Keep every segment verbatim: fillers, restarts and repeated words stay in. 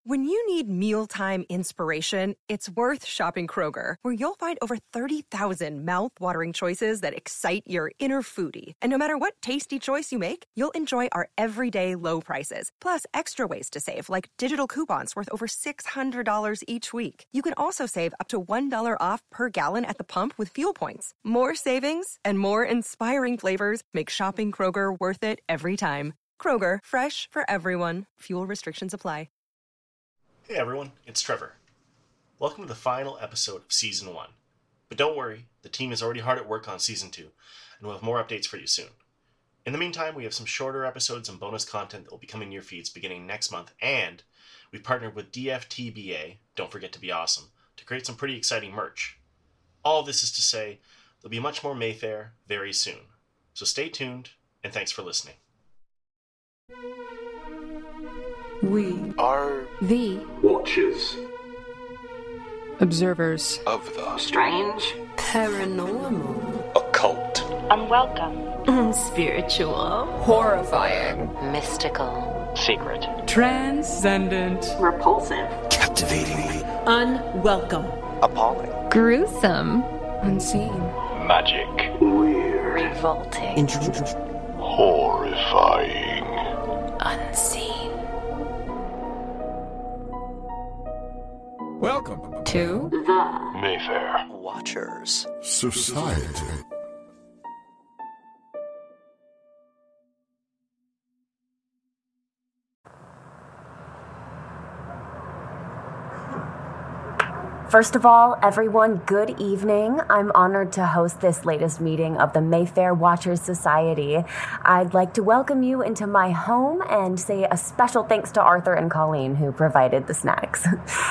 When you need mealtime inspiration, it's worth shopping Kroger, where you'll find over thirty thousand mouth-watering choices that excite your inner foodie. And no matter what tasty choice you make, you'll enjoy our everyday low prices, plus extra ways to save, like digital coupons worth over six hundred dollars each week. You can also save up to one dollar off per gallon at the pump with fuel points. More savings and more inspiring flavors make shopping Kroger worth it every time. Kroger, fresh for everyone. Fuel restrictions apply. Hey everyone, it's Trevor. Welcome to the final episode of Season one. But don't worry, the team is already hard at work on Season two, and we'll have more updates for you soon. In the meantime, we have some shorter episodes and bonus content that will be coming to your feeds beginning next month, and we've partnered with D F T B A, Don't Forget to Be Awesome, to create some pretty exciting merch. All this is to say, there'll be much more Mayfair very soon. So stay tuned, and thanks for listening. We are the Watchers, observers of the strange, paranormal, occult, unwelcome, spiritual, horrifying, mystical, secret, transcendent, repulsive, captivating, unwelcome, appalling, gruesome, unseen, magic, weird, revolting, horrifying, unseen. Welcome to the Mayfair Watchers Society. First of all, everyone, good evening. I'm honored to host this latest meeting of the Mayfair Watchers Society. I'd like to welcome you into my home and say a special thanks to Arthur and Colleen, who provided the snacks.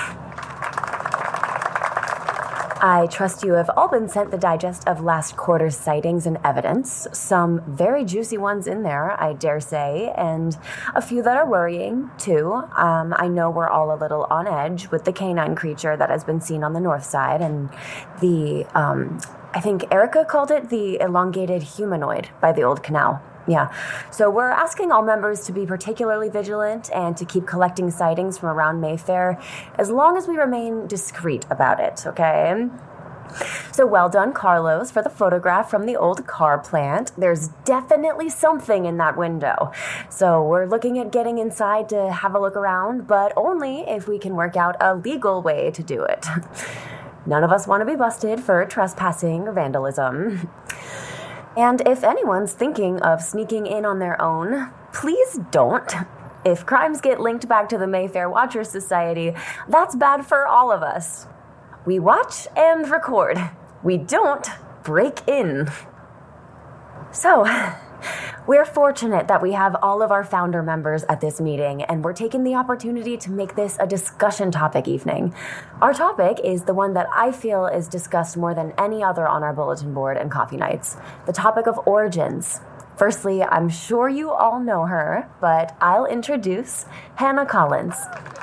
I trust you have all been sent the digest of last quarter's sightings and evidence. Some very juicy ones in there, I dare say, and a few that are worrying, too. Um, I know we're all a little on edge with the canine creature that has been seen on the north side, and the, um, I think Erica called it the elongated humanoid by the old canal. Yeah, so we're asking all members to be particularly vigilant and to keep collecting sightings from around Mayfair as long as we remain discreet about it, okay? So well done, Carlos, for the photograph from the old car plant. There's definitely something in that window. So we're looking at getting inside to have a look around, but only if we can work out a legal way to do it. None of us want to be busted for trespassing or vandalism. And if anyone's thinking of sneaking in on their own, please don't. If crimes get linked back to the Mayfair Watchers Society, that's bad for all of us. We watch and record. We don't break in. So, we're fortunate that we have all of our founder members at this meeting, and we're taking the opportunity to make this a discussion topic evening. Our topic is the one that I feel is discussed more than any other on our bulletin board and coffee nights, the topic of origins. Firstly, I'm sure you all know her, but I'll introduce Hannah Collins.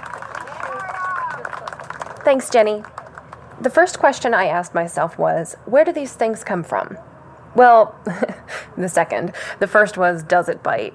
Thanks, Jenny. The first question I asked myself was, where do these things come from? Well, the second. The first was, does it bite?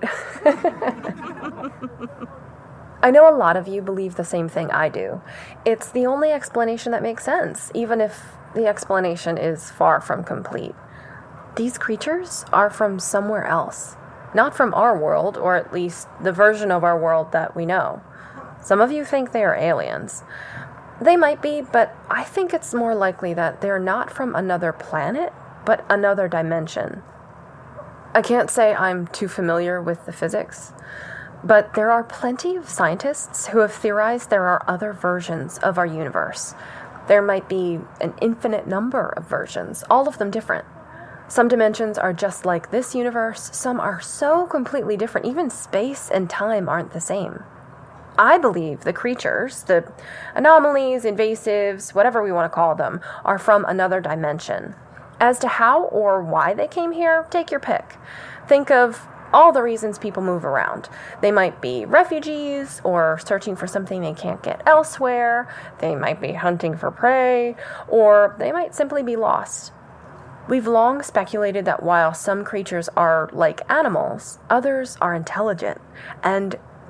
I know a lot of you believe the same thing I do. It's the only explanation that makes sense, even if the explanation is far from complete. These creatures are from somewhere else. Not from our world, or at least the version of our world that we know. Some of you think they are aliens. They might be, but I think it's more likely that they're not from another planet, but another dimension. I can't say I'm too familiar with the physics, but there are plenty of scientists who have theorized there are other versions of our universe. There might be an infinite number of versions, all of them different. Some dimensions are just like this universe, some are so completely different, even space and time aren't the same. I believe the creatures, the anomalies, invasives, whatever we want to call them, are from another dimension. As to how or why they came here, take your pick. Think of all the reasons people move around. They might be refugees or searching for something they can't get elsewhere. They might be hunting for prey, or they might simply be lost. We've long speculated that while some creatures are like animals, others are intelligent and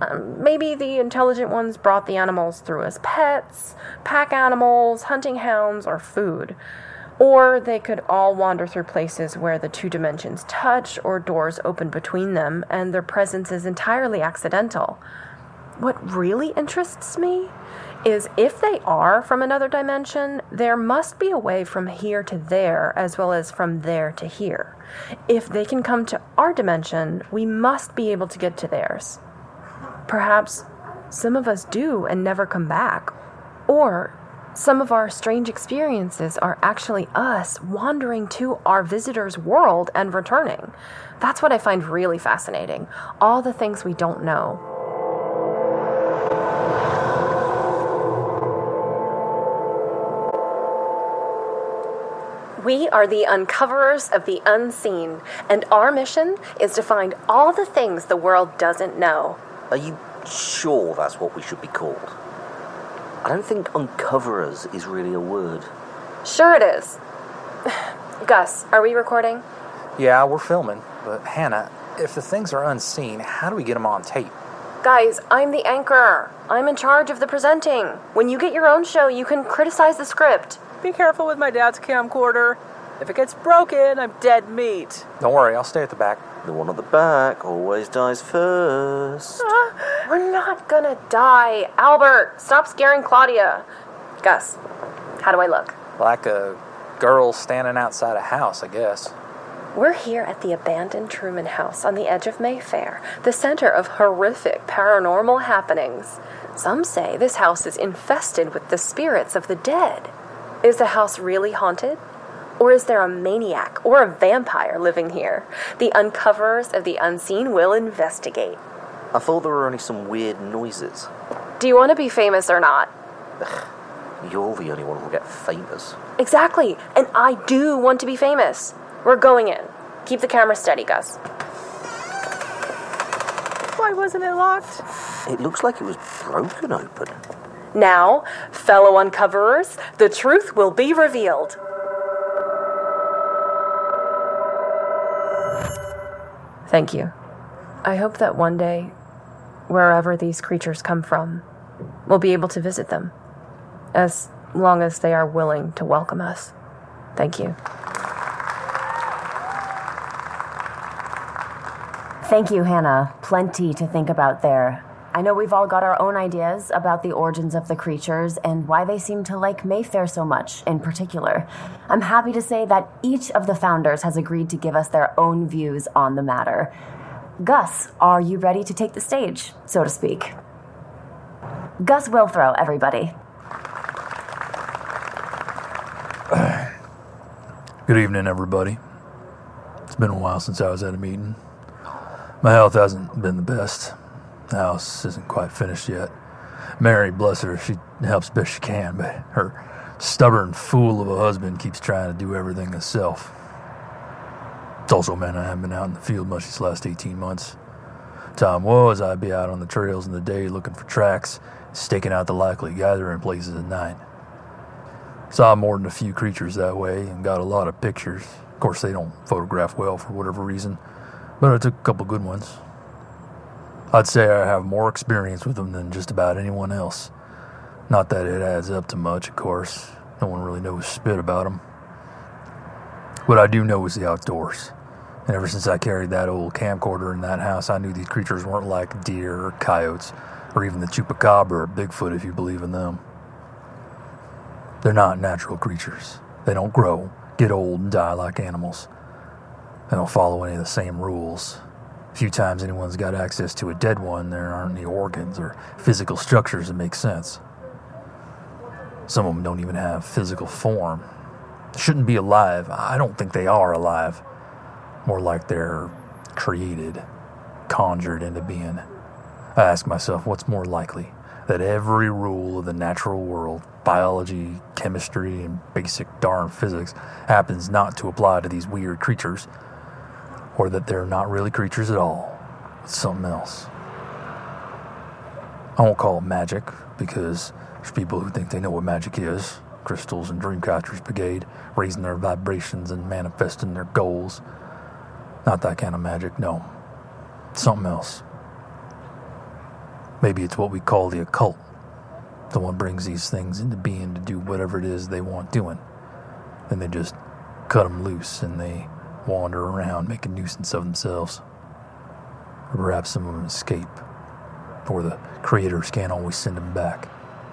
Um, maybe the intelligent ones brought the animals through as pets, pack animals, hunting hounds, or food. Or they could all wander through places where the two dimensions touch or doors open between them, and their presence is entirely accidental. What really interests me is if they are from another dimension, there must be a way from here to there as well as from there to here. If they can come to our dimension, we must be able to get to theirs. Perhaps some of us do and never come back. Or some of our strange experiences are actually us wandering to our visitor's world and returning. That's what I find really fascinating. All the things we don't know. We are the uncoverers of the unseen, and our mission is to find all the things the world doesn't know. Are you sure that's what we should be called? I don't think uncoverers is really a word. Sure it is. Gus, are we recording? Yeah, we're filming. But Hannah, if the things are unseen, how do we get them on tape? Guys, I'm the anchor. I'm in charge of the presenting. When you get your own show, you can criticize the script. Be careful with my dad's camcorder. If it gets broken, I'm dead meat. Don't worry, I'll stay at the back. The one at the back always dies first. Uh, we're not gonna die. Albert, stop scaring Claudia. Gus, how do I look? Like a girl standing outside a house, I guess. We're here at the abandoned Truman House on the edge of Mayfair, the center of horrific paranormal happenings. Some say this house is infested with the spirits of the dead. Is the house really haunted? Or is there a maniac or a vampire living here? The uncoverers of the unseen will investigate. I thought there were only some weird noises. Do you want to be famous or not? Ugh, you're the only one who'll get famous. Exactly, and I do want to be famous. We're going in. Keep the camera steady, Gus. Why wasn't it locked? It looks like it was broken open. Now, fellow uncoverers, the truth will be revealed. Thank you. I hope that one day, wherever these creatures come from, we'll be able to visit them, as long as they are willing to welcome us. Thank you. Thank you, Hannah. Plenty to think about there. I know we've all got our own ideas about the origins of the creatures and why they seem to like Mayfair so much in particular. I'm happy to say that each of the founders has agreed to give us their own views on the matter. Gus, are you ready to take the stage, so to speak? Gus Wilthrow, everybody. Good evening, everybody. It's been a while since I was at a meeting. My health hasn't been the best. The house isn't quite finished yet. Mary, bless her, she helps best she can, but her stubborn fool of a husband keeps trying to do everything himself. It's also meant I haven't been out in the field much these last eighteen months. Time was, I'd be out on the trails in the day looking for tracks, staking out the likely gathering places at night. Saw more than a few creatures that way and got a lot of pictures. Of course, they don't photograph well for whatever reason, but I took a couple good ones. I'd say I have more experience with them than just about anyone else. Not that it adds up to much, of course. No one really knows spit about them. What I do know is the outdoors. And ever since I carried that old camcorder in that house, I knew these creatures weren't like deer or coyotes, or even the chupacabra or Bigfoot if you believe in them. They're not natural creatures. They don't grow, get old, and die like animals. They don't follow any of the same rules. A few times anyone's got access to a dead one, there aren't any organs or physical structures that make sense. Some of them don't even have physical form. They shouldn't be alive. I don't think they are alive. More like they're created, conjured into being. I ask myself, what's more likely? That every rule of the natural world, biology, chemistry, and basic darn physics, happens not to apply to these weird creatures, or that they're not really creatures at all. It's something else. I won't call it magic, because there's people who think they know what magic is. Crystals and Dreamcatchers Brigade, raising their vibrations and manifesting their goals. Not that kind of magic, no. It's something else. Maybe it's what we call the occult. Someone brings these things into being to do whatever it is they want doing. Then they just cut them loose and they wander around, make a nuisance of themselves. Or perhaps some of them escape. Or the creators can't always send them back.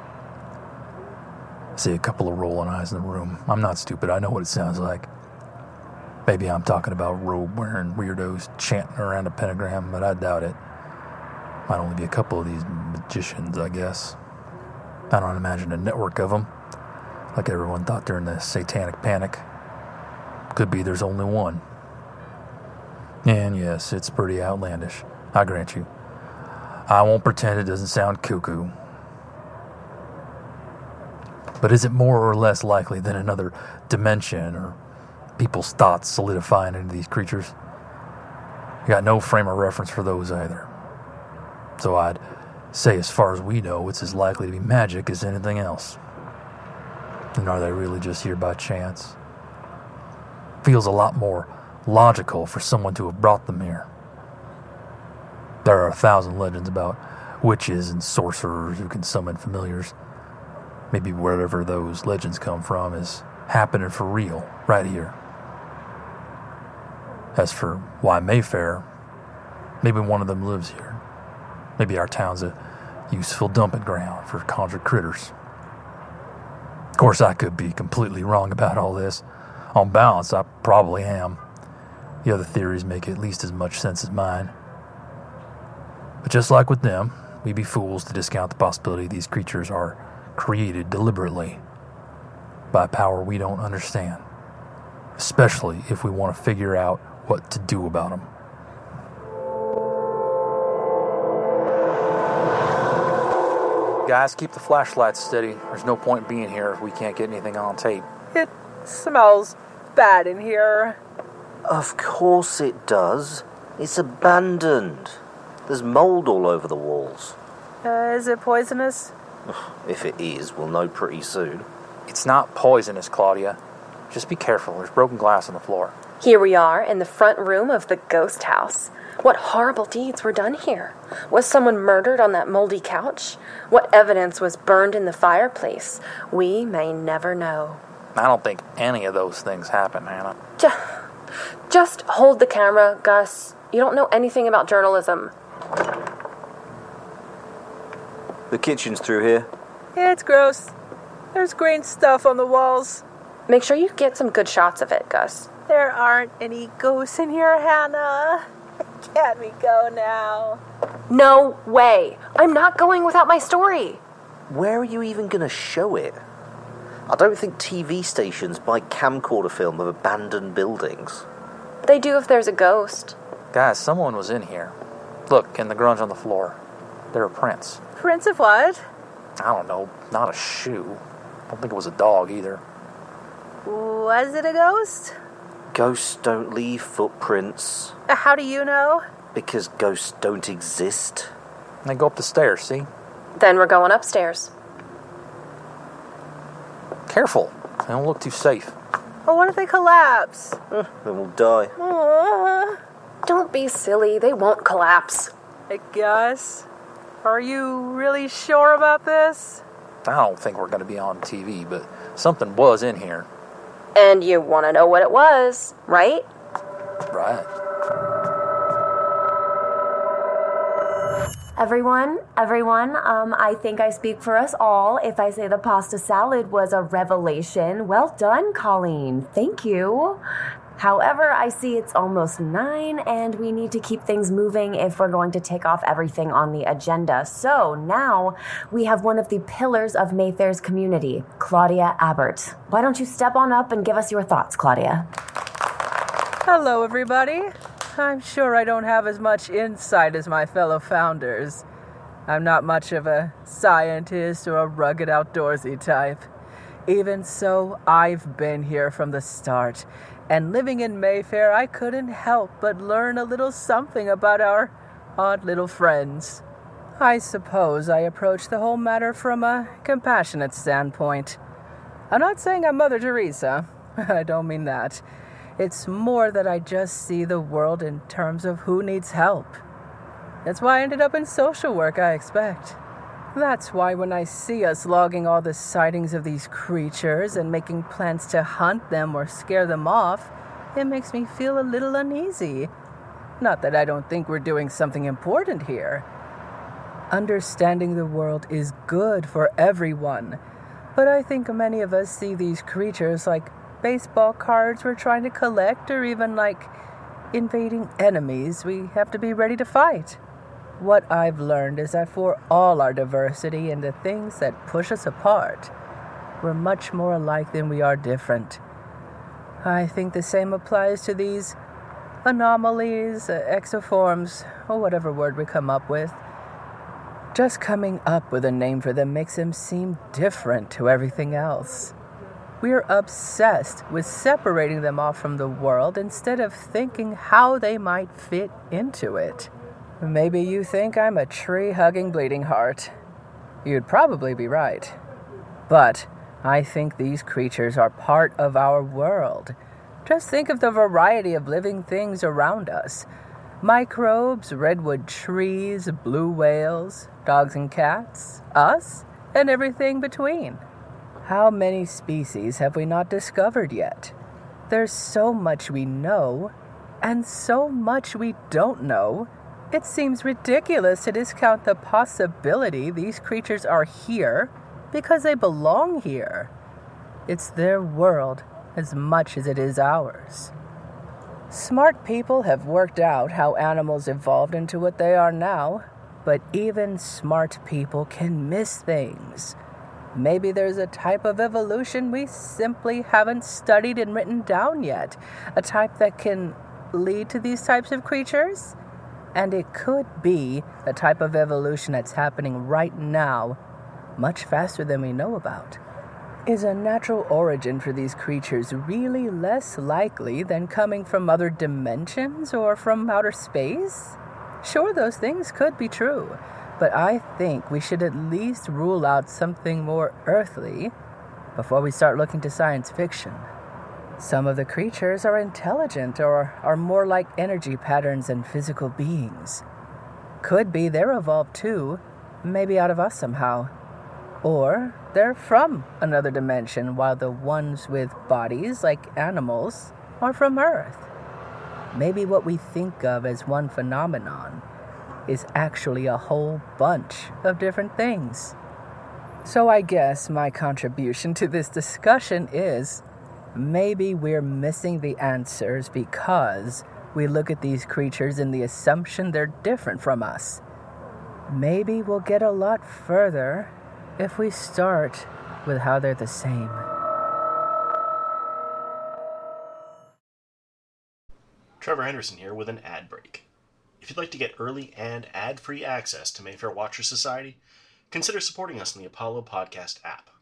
I see a couple of rolling eyes in the room. I'm not stupid, I know what it sounds like. Maybe I'm talking about robe-wearing weirdos chanting around a pentagram, but I doubt it. Might only be a couple of these magicians, I guess. I don't imagine a network of them, like everyone thought during the Satanic Panic. Could be there's only one. And yes, it's pretty outlandish, I grant you. I won't pretend it doesn't sound cuckoo. But is it more or less likely than another dimension or people's thoughts solidifying into these creatures? You got no frame of reference for those either. So I'd say as far as we know, it's as likely to be magic as anything else. And are they really just here by chance? Feels a lot more logical for someone to have brought them here. There are a thousand legends about witches and sorcerers who can summon familiars. Maybe wherever those legends come from is happening for real, right here. As for why Mayfair, maybe one of them lives here. Maybe our town's a useful dumping ground for conjured critters. Of course, I could be completely wrong about all this. On balance, I probably am. The other theories make at least as much sense as mine. But just like with them, we'd be fools to discount the possibility these creatures are created deliberately by a power we don't understand, especially if we want to figure out what to do about them. Guys, keep the flashlights steady. There's no point being here if we can't get anything on tape. It smells bad in here. Of course it does. It's abandoned. There's mold all over the walls. Uh, is it poisonous? If it is, we'll know pretty soon. It's not poisonous, Claudia. Just be careful. There's broken glass on the floor. Here we are in the front room of the ghost house. What horrible deeds were done here? Was someone murdered on that moldy couch? What evidence was burned in the fireplace? We may never know. I don't think any of those things happened, Hannah. Just, just hold the camera, Gus. You don't know anything about journalism. The kitchen's through here. It's gross. There's green stuff on the walls. Make sure you get some good shots of it, Gus. There aren't any ghosts in here, Hannah. Can't we go now? No way. I'm not going without my story. Where are you even going to show it? I don't think T V stations buy camcorder film of abandoned buildings. They do if there's a ghost. Guys, someone was in here. Look, in the grunge on the floor. There are prints. Prints of what? I don't know. Not a shoe. I don't think it was a dog either. Was it a ghost? Ghosts don't leave footprints. Uh, how do you know? Because ghosts don't exist. They go up the stairs, see? Then we're going upstairs. Careful. They don't look too safe. Oh, what if they collapse? Eh, then we'll die. Uh, Don't be silly. They won't collapse. I guess. Are you really sure about this? I don't think we're going to be on T V, but something was in here. And you want to know what it was, right? Right. Everyone, everyone, um, I think I speak for us all if I say the pasta salad was a revelation. Well done, Colleen. Thank you. However, I see it's almost nine and we need to keep things moving if we're going to take off everything on the agenda. So now we have one of the pillars of Mayfair's community, Claudia Abbott. Why don't you step on up and give us your thoughts, Claudia? Hello, everybody. I'm sure I don't have as much insight as my fellow founders. I'm not much of a scientist or a rugged outdoorsy type. Even so, I've been here from the start. And living in Mayfair, I couldn't help but learn a little something about our odd little friends. I suppose I approach the whole matter from a compassionate standpoint. I'm not saying I'm Mother Teresa. I don't mean that. It's more that I just see the world in terms of who needs help. That's why I ended up in social work, I expect. That's why when I see us logging all the sightings of these creatures and making plans to hunt them or scare them off, it makes me feel a little uneasy. Not that I don't think we're doing something important here. Understanding the world is good for everyone, but I think many of us see these creatures like baseball cards we're trying to collect, or even like invading enemies we have to be ready to fight. What I've learned is that for all our diversity and the things that push us apart, we're much more alike than we are different. I think the same applies to these anomalies, uh, exoforms, or whatever word we come up with. Just coming up with a name for them makes them seem different to everything else. We're obsessed with separating them off from the world instead of thinking how they might fit into it. Maybe you think I'm a tree-hugging bleeding heart. You'd probably be right. But I think these creatures are part of our world. Just think of the variety of living things around us. Microbes, redwood trees, blue whales, dogs and cats, us, and everything between. How many species have we not discovered yet? There's so much we know, and so much we don't know. It seems ridiculous to discount the possibility these creatures are here because they belong here. It's their world as much as it is ours. Smart people have worked out how animals evolved into what they are now, but even smart people can miss things. Maybe there's a type of evolution we simply haven't studied and written down yet, a type that can lead to these types of creatures. And it could be the type of evolution that's happening right now, much faster than we know about. Is a natural origin for these creatures really less likely than coming from other dimensions or from outer space? Sure, those things could be true, but I think we should at least rule out something more earthly before we start looking to science fiction. Some of the creatures are intelligent or are more like energy patterns than physical beings. Could be they're evolved too, maybe out of us somehow. Or they're from another dimension, while the ones with bodies, like animals, are from Earth. Maybe what we think of as one phenomenon is actually a whole bunch of different things. So I guess my contribution to this discussion is, maybe we're missing the answers because we look at these creatures in the assumption they're different from us. Maybe we'll get a lot further if we start with how they're the same. Trevor Henderson here with an ad break. If you'd like to get early and ad-free access to Mayfair Watcher Society, consider supporting us in the Apollo Podcast app.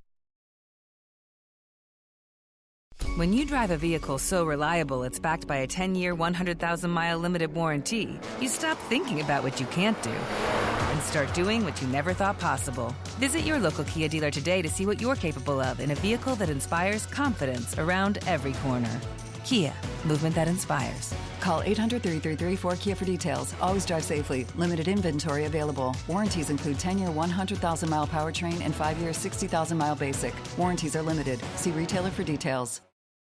When you drive a vehicle so reliable it's backed by a ten-year, one hundred thousand mile limited warranty, you stop thinking about what you can't do and start doing what you never thought possible. Visit your local Kia dealer today to see what you're capable of in a vehicle that inspires confidence around every corner. Kia, movement that inspires. Call eight hundred, three three three, four K I A for details. Always drive safely. Limited inventory available. Warranties include ten-year, one hundred thousand mile powertrain and five-year, sixty thousand mile basic. Warranties are limited. See retailer for details.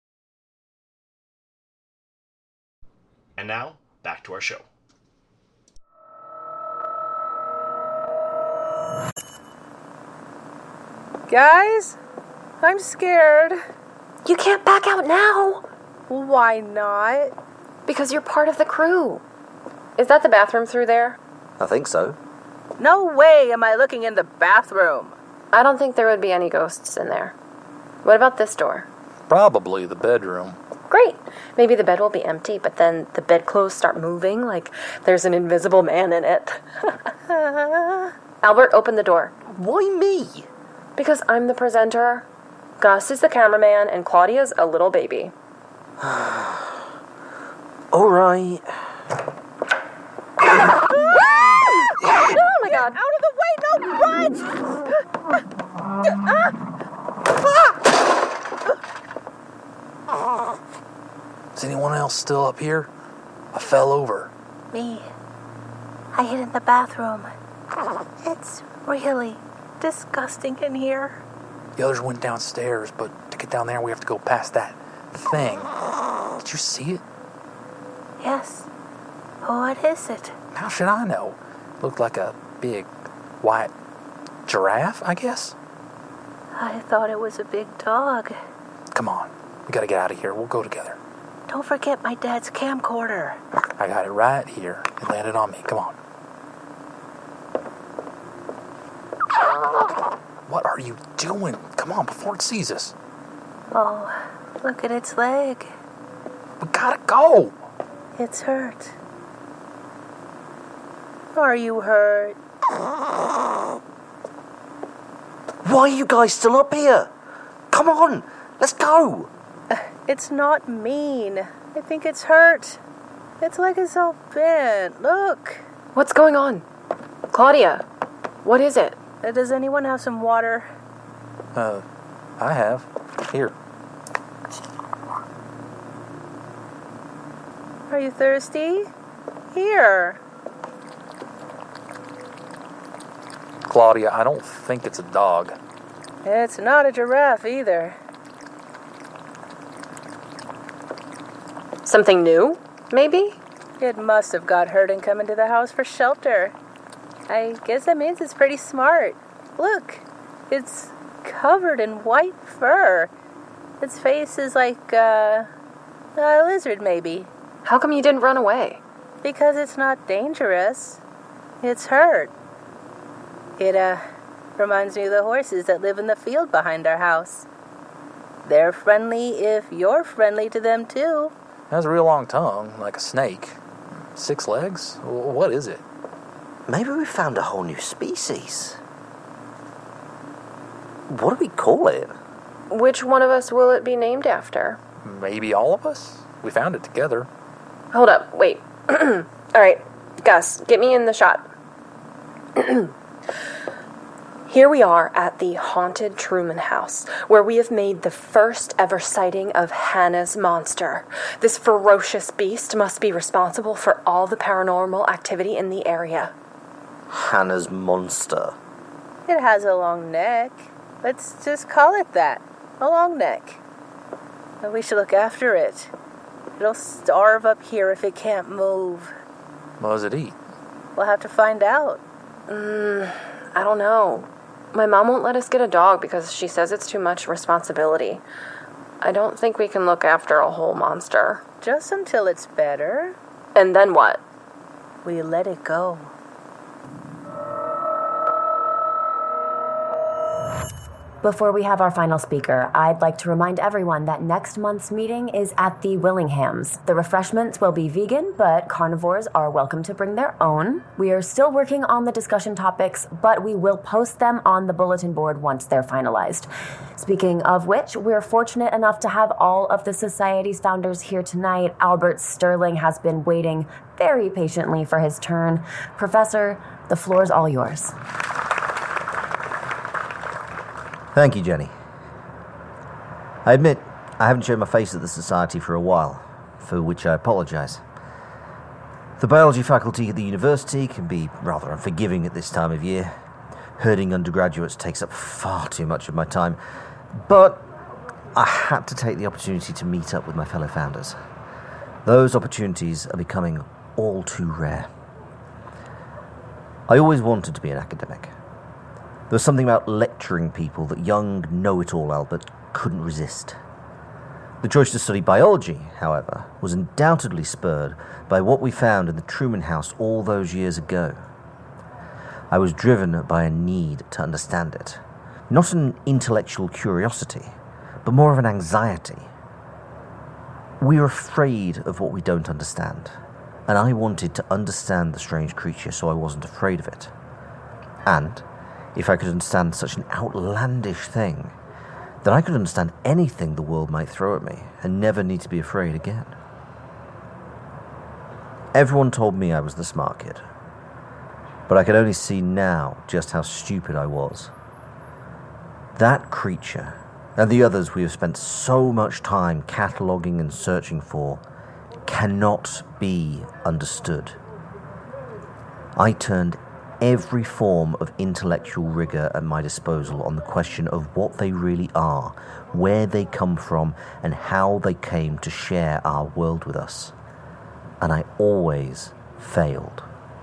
And now, back to our show. Guys, I'm scared. You can't back out now. Why not? Because you're part of the crew. Is that the bathroom through there? I think so. No way am I looking in the bathroom. I don't think there would be any ghosts in there. What about this door? Probably the bedroom. Great. Maybe the bed will be empty, but then the bedclothes start moving like there's an invisible man in it. Albert, open the door. Why me? Because I'm the presenter, Gus is the cameraman, and Claudia's a little baby. All right. Oh my god. Out of the way, no, run! Is anyone else still up here? I fell over. Me. I hid in the bathroom. It's really disgusting in here. The others went downstairs, but to get down there, we have to go past that thing. Did you see it? Yes. What is it? How should I know? Looked like a big, white giraffe, I guess? I thought it was a big dog. Come on. We gotta get out of here. We'll go together. Don't forget my dad's camcorder. I got it right here. It landed on me. Come on. What are you doing? Come on, before it sees us. Oh, look at its leg. We gotta go. It's hurt. Are you hurt? Why are you guys still up here? Come on, let's go. It's not mean. I think it's hurt. Its leg is all bent. Look. What's going on? Claudia, what is it? Uh, does anyone have some water? Uh, I have. Here. Are you thirsty? Here. Claudia, I don't think it's a dog. It's not a giraffe either. Something new, maybe? It must have got hurt and come into the house for shelter. I guess that means it's pretty smart. Look, it's covered in white fur. Its face is like uh, a lizard, maybe. How come you didn't run away? Because it's not dangerous. It's hurt. It, uh, reminds me of the horses that live in the field behind our house. They're friendly if you're friendly to them, too. It has a real long tongue, like a snake. Six legs? What is it? Maybe we found a whole new species. What do we call it? Which one of us will it be named after? Maybe all of us? We found it together. Hold up, wait. All right, Gus, get me in the shot. Here we are at the haunted Truman House, where we have made the first ever sighting of Hannah's monster. This ferocious beast must be responsible for all the paranormal activity in the area. Hannah's monster. It has a long neck. Let's just call it that. A long neck. But we should look after it. It'll starve up here if it can't move. What does it eat? We'll have to find out. Mm, I don't know. My mom won't let us get a dog because she says it's too much responsibility. I don't think we can look after a whole monster. Just until it's better. And then what? We let it go. Before we have our final speaker, I'd like to remind everyone that next month's meeting is at the Willinghams. The refreshments will be vegan, but carnivores are welcome to bring their own. We are still working on the discussion topics, but we will post them on the bulletin board once they're finalized. Speaking of which, we're fortunate enough to have all of the Society's founders here tonight. Albert Sterling has been waiting very patiently for his turn. Professor, the floor's all yours. Thank you, Jenny. I admit, I haven't shown my face at the Society for a while, for which I apologise. The biology faculty at the university can be rather unforgiving at this time of year. Herding undergraduates takes up far too much of my time, but I had to take the opportunity to meet up with my fellow founders. Those opportunities are becoming all too rare. I always wanted to be an academic. There was something about lecturing people that young, know-it-all Albert couldn't resist. The choice to study biology, however, was undoubtedly spurred by what we found in the Truman House all those years ago. I was driven by a need to understand it. Not an intellectual curiosity, but more of an anxiety. We are afraid of what we don't understand, and I wanted to understand the strange creature so I wasn't afraid of it. And if I could understand such an outlandish thing, then I could understand anything the world might throw at me and never need to be afraid again. Everyone told me I was the smart kid, but I could only see now just how stupid I was. That creature, and the others we have spent so much time cataloguing and searching for, cannot be understood. I turned every form of intellectual rigor at my disposal on the question of what they really are, where they come from, and how they came to share our world with us. And I always failed.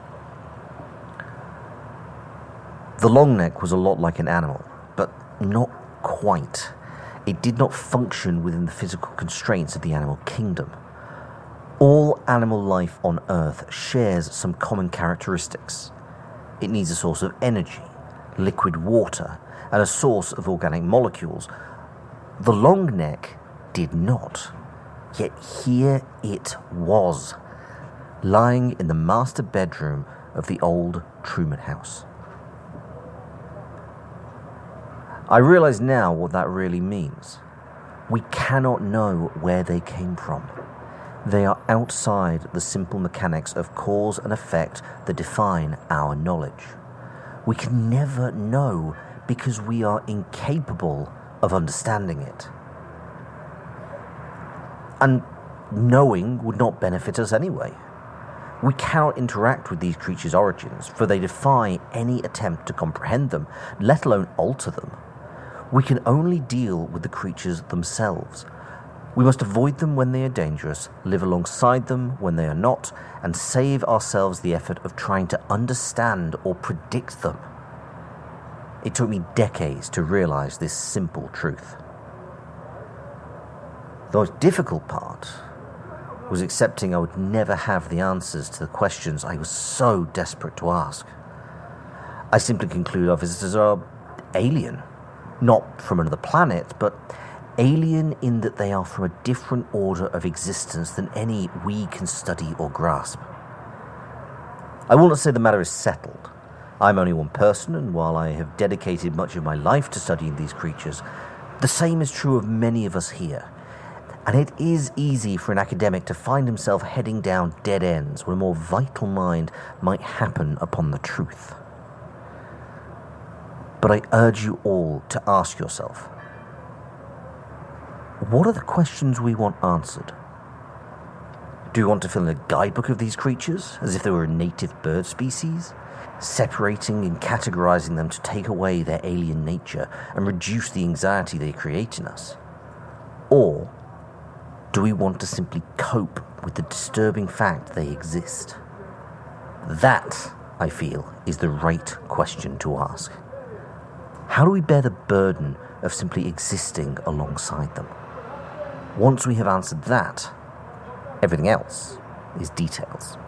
The Longneck was a lot like an animal, but not quite. It did not function within the physical constraints of the animal kingdom. All animal life on Earth shares some common characteristics. It needs a source of energy, liquid water, and a source of organic molecules. The Longneck did not. Yet here it was, lying in the master bedroom of the old Truman House. I realize now what that really means. We cannot know where they came from. They are outside the simple mechanics of cause and effect that define our knowledge. We can never know because we are incapable of understanding it. And knowing would not benefit us anyway. We cannot interact with these creatures' origins, for they defy any attempt to comprehend them, let alone alter them. We can only deal with the creatures themselves. We must avoid them when they are dangerous, live alongside them when they are not, and save ourselves the effort of trying to understand or predict them. It took me decades to realize this simple truth. The most difficult part was accepting I would never have the answers to the questions I was so desperate to ask. I simply conclude our visitors are alien. Not from another planet, but alien in that they are from a different order of existence than any we can study or grasp. I will not say the matter is settled. I'm only one person, and while I have dedicated much of my life to studying these creatures, the same is true of many of us here. And it is easy for an academic to find himself heading down dead ends when a more vital mind might happen upon the truth. But I urge you all to ask yourself, what are the questions we want answered? Do we want to fill in a guidebook of these creatures, as if they were a native bird species, separating and categorizing them to take away their alien nature and reduce the anxiety they create in us? Or do we want to simply cope with the disturbing fact they exist? That, I feel, is the right question to ask. How do we bear the burden of simply existing alongside them? Once we have answered that, everything else is details.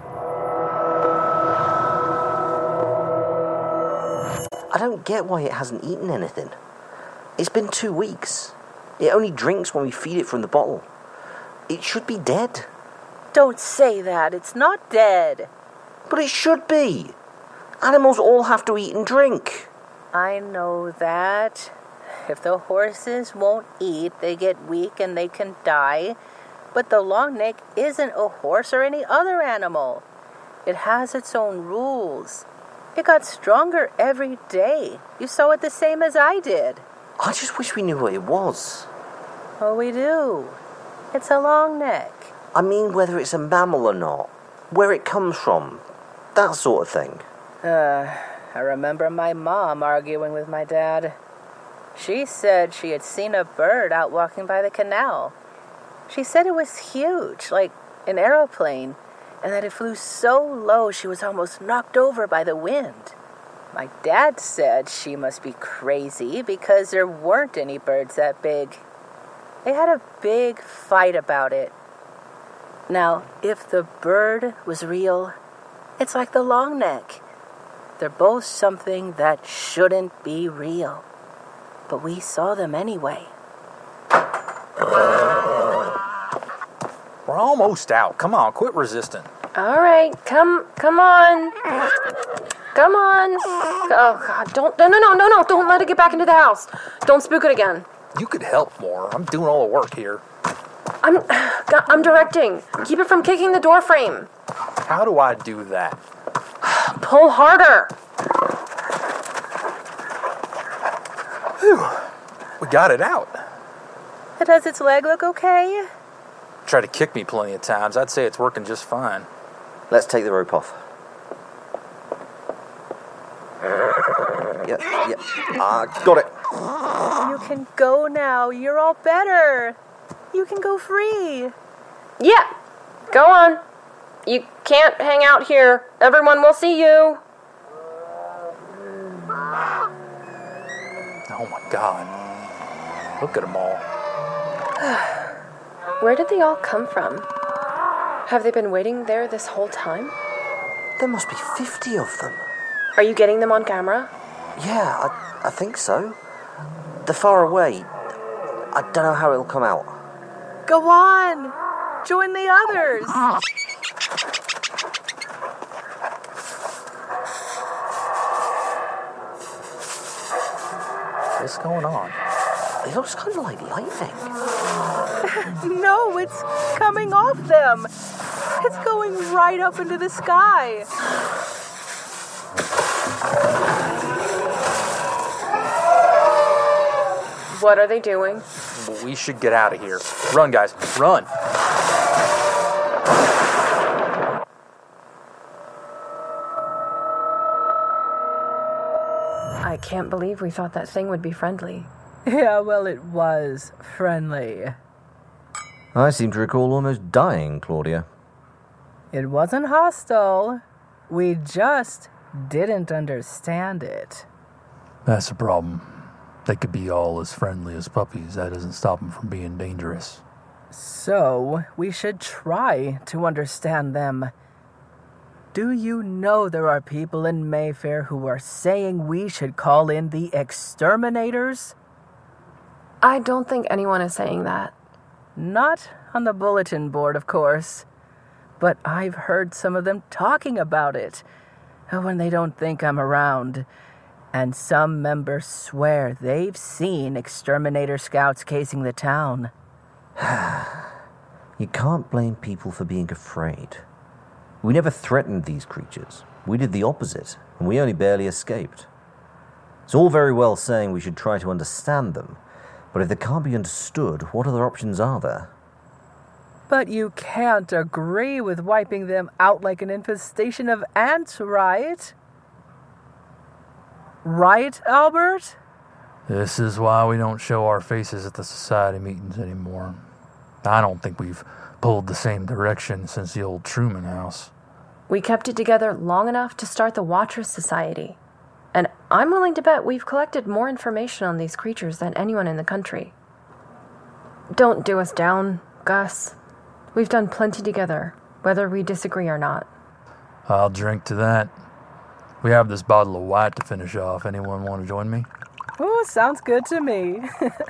I don't get why it hasn't eaten anything. It's been two weeks. It only drinks when we feed it from the bottle. It should be dead. Don't say that. It's not dead. But it should be. Animals all have to eat and drink. I know that. If the horses won't eat, they get weak and they can die. But the Longneck isn't a horse or any other animal. It has its own rules. It got stronger every day. You saw it the same as I did. I just wish we knew what it was. Oh, we do. It's a Longneck. I mean whether it's a mammal or not. Where it comes from. That sort of thing. Uh... I remember my mom arguing with my dad. She said she had seen a bird out walking by the canal. She said it was huge, like an aeroplane, and that it flew so low she was almost knocked over by the wind. My dad said she must be crazy because there weren't any birds that big. They had a big fight about it. Now, if the bird was real, it's like the Longneck. They're both something that shouldn't be real. But we saw them anyway. We're almost out. Come on, quit resisting. All right, come, come on. Come on. Oh, God, don't, no, no, no, no, no, don't let it get back into the house. Don't spook it again. You could help more. I'm doing all the work here. I'm, I'm directing. Keep it from kicking the door frame. How do I do that? Pull harder. Whew. We got it out. Does its leg look okay? Tried to kick me plenty of times. I'd say it's working just fine. Let's take the rope off. yeah, yeah. Ah, got it. You can go now. You're all better. You can go free. Yeah, go on. You can't hang out here. Everyone will see you. Oh my God. Look at them all. Where did they all come from? Have they been waiting there this whole time? There must be fifty of them. Are you getting them on camera? Yeah, I, I think so. They're far away. I don't know how it'll come out. Go on. Join the others. What's going on? It looks kind of like lightning. No, it's coming off them. It's going right up into the sky. What are they doing? We should get out of here. Run, guys, run. I can't believe we thought that thing would be friendly. Yeah, well, it was friendly. I seem to recall almost dying, Claudia. It wasn't hostile. We just didn't understand it. That's the problem. They could be all as friendly as puppies. That doesn't stop them from being dangerous. So, we should try to understand them. Do you know there are people in Mayfair who are saying we should call in the exterminators? I don't think anyone is saying that. Not on the bulletin board, of course. But I've heard some of them talking about it when they don't think I'm around. And some members swear they've seen exterminator scouts casing the town. You can't blame people for being afraid. We never threatened these creatures. We did the opposite, and we only barely escaped. It's all very well saying we should try to understand them, but if they can't be understood, what other options are there? But you can't agree with wiping them out like an infestation of ants, right? Right, Albert? This is why we don't show our faces at the society meetings anymore. I don't think we've pulled the same direction since the old Truman House. We kept it together long enough to start the Watchers Society. And I'm willing to bet we've collected more information on these creatures than anyone in the country. Don't do us down, Gus. We've done plenty together, whether we disagree or not. I'll drink to that. We have this bottle of white to finish off. Anyone want to join me? Oh, sounds good to me.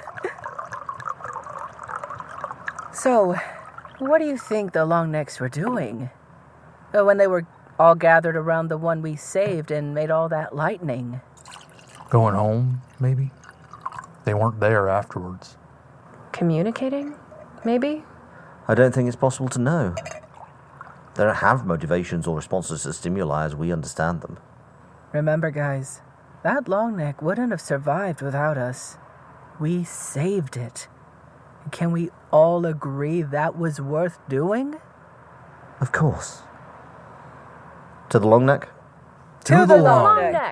So, what do you think the Longnecks were doing? Uh, when they were all gathered around the one we saved and made all that lightning? Going home, maybe? They weren't there afterwards. Communicating, maybe? I don't think it's possible to know. They don't have motivations or responses to stimuli as we understand them. Remember, guys, that Longneck wouldn't have survived without us. We saved it. Can we all agree that was worth doing? Of course. To the Longneck? To, to the, the Longneck.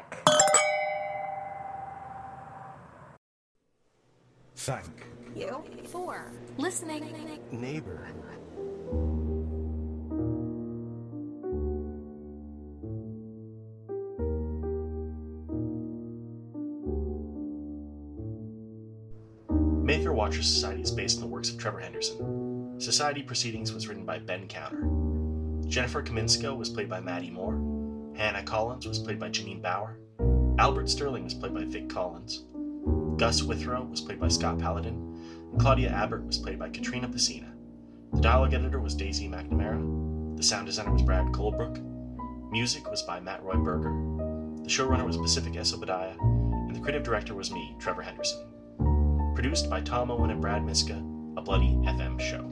Thank you for listening. Neighbor. Mayfair Watchers Society is based on the works of Trevor Henderson. Society Proceedings was written by Ben Counter. Jennifer Kaminsko was played by Maddie Moore. Hannah Collins was played by Janine Bauer. Albert Sterling was played by Vic Collins. Gus Withrow was played by Scott Paladin. And Claudia Abbott was played by Katrina Pacina. The dialogue editor was Daisy McNamara. The sound designer was Brad Colebrook. Music was by Matt Roy Berger. The showrunner was Pacific S. Obadiah. And the creative director was me, Trevor Henderson. Produced by Tom Owen and Brad Miska, a Bloody F M show.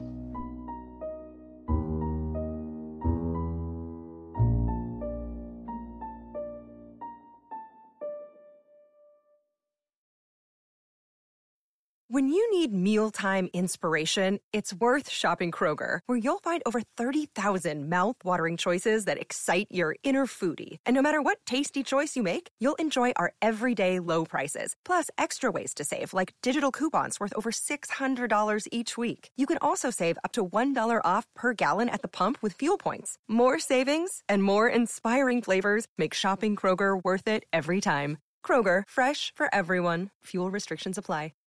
When you need mealtime inspiration, it's worth shopping Kroger, where you'll find over thirty thousand mouth-watering choices that excite your inner foodie. And no matter what tasty choice you make, you'll enjoy our everyday low prices, plus extra ways to save, like digital coupons worth over six hundred dollars each week. You can also save up to one dollar off per gallon at the pump with fuel points. More savings and more inspiring flavors make shopping Kroger worth it every time. Kroger, fresh for everyone. Fuel restrictions apply.